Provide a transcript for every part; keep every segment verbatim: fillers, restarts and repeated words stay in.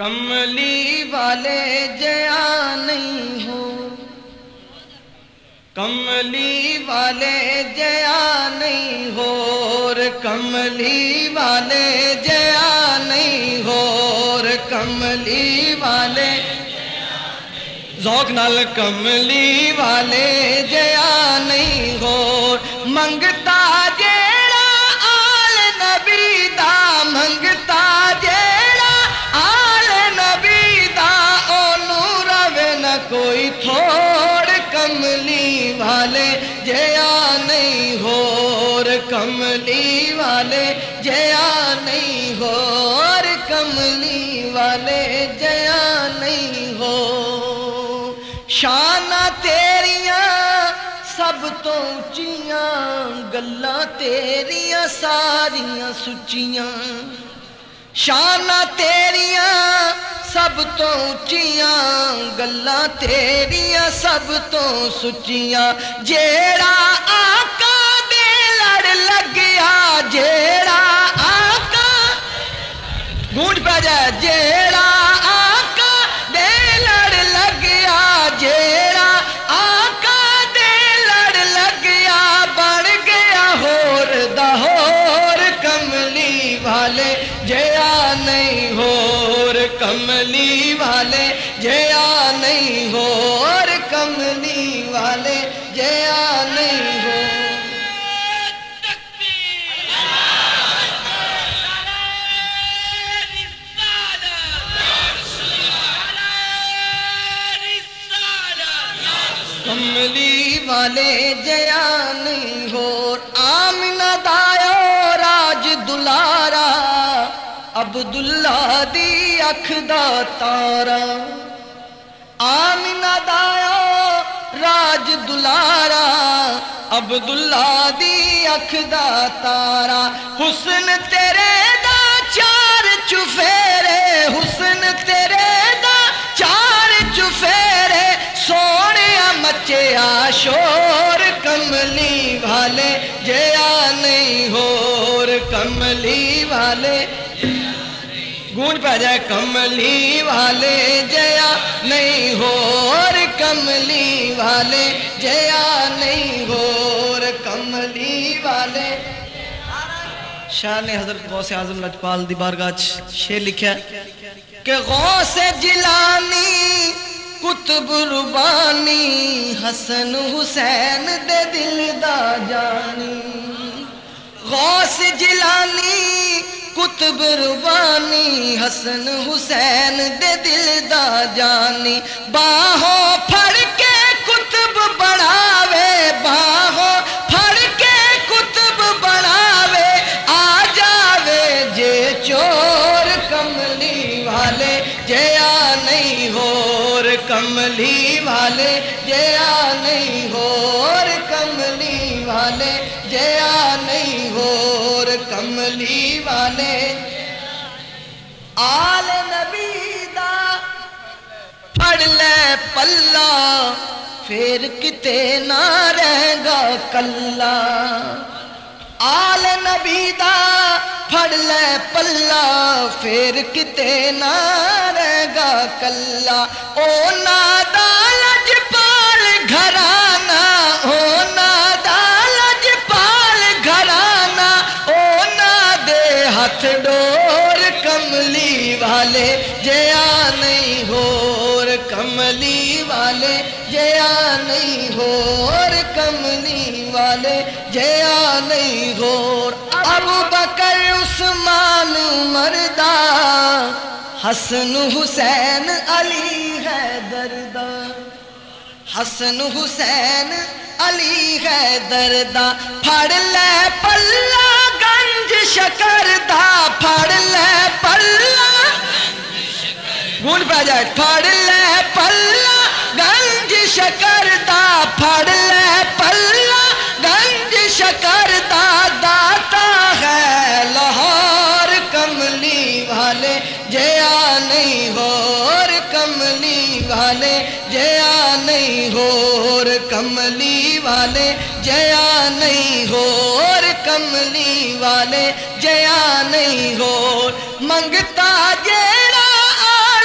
کملی والے جیا نہیں ہو، کملی والے جیا نہیں ہو، کملی والے جیا نہیں ہو، کملی والے ذوق نال کملی والے جیا نہیں ہو، منگتا جیڑا آل نبی دا، منگتا جیڑا آل نبی دا، اونوں روے نہ کوئی تھوڑ، کملی والے جیا نہیں ہو، کملی والے جیا نہیں ہو، کملی والے جیا نہیں ہو۔ شاناں تیریاں سب تو اچیاں، گلاں تیریاں ساریاں سچیاں، شاناں تیریاں سب تو اچیاں، گلاں تیریاں سب تو سچیاں، جیڑا آقا دے لڑ لگیا، جیڑا آقا گونج پہ جائے، جیڑا آقا دے لڑ لگیا، جیڑا آقا دے لڑ لگیا، بن گیا ہور دا ہور، کملی والے جیا نہیں ہور، کملی والے جیا نہیں ہور، کملی والے جیا نہیں ہو۔ کملی والے جیا نہیں ہو، آمنہ دایو راج دلارا، عبداللہ دی اکھ دا تارا، آمنہ دایو راج دلارا، عبداللہ دی اکھ دا تارا، حسن تیرے دا چار چفیرے، حسن تیرے دا چار چفیرے، سونیا مچیا شور، کملی والے جیا نہیں ہور، کملی والے گونج پہ جائے، کملی والے جیا نہیں ہور، کملی والے جیا نہیں ہور، کملی والے۔ شاہ نے حضرت غوث اعظم لجپال دی بارگاہ شعر لکھا کہ غوث جیلانی قطب ربانی، حسن حسین دے دل دا جانی، غوث جیلانی قطب ربانی، حسن حسین دے دل دا جانی، باہوں پھڑ کے قطب بناوے، باہوں پھڑ کے قطب بناوے، آ جاوے جے چور، کملی والے جیا نہیں ہور، کملی والے جیا نہیں ہور، کملی والے جیا نہیں ہور، کملی والے آل نبی دا پڑھ لے پلہ، پھر کتے نہ رہ گا کلا، آل نبی دا پھڑ لے پلہ، پھر کتے نہ رہ گا کلا، او نادا لجپال گھرانہ، او نادا لجپال گھرانہ، او نادے ہاتھ ڈور، کملی والے جیا نہیں ہور، کملی والے جیا نہیں ہور، کملی والے جیا نہیں ہور۔ ابو بکر عثمان مردا، حسن حسین علی حیدر دا، حسن حسین علی حیدر دا، پھڑ لے پلہ گنج شکر دا، پھڑ لے پلہ گونج پہ جائے، پھڑ لے پلہ گنج شکر دا، پھڑ لے پلہ گنج شکر دا، داتا ہے لاہور، کملی والے جیا نہیں ہور، کملی والے جیا نہیں ہور، کملی والے جیا نہیں ہور، کملی والے جیا نہیں ہور، منگتا جیڑا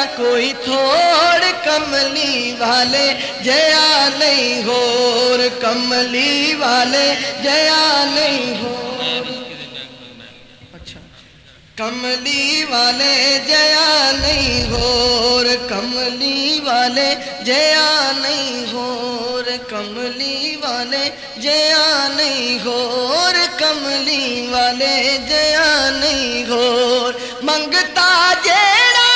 کوئی تھوڑ کملی والے جیا نہیں ہور کملی والے جیا نہیں ہور اچھا کملی والے جیا نہیں ہور کملی والے جیا نہیں ہور کملی والے جیا نہیں ہور کملی والے جیا نہیں ہور منگتا جیڑا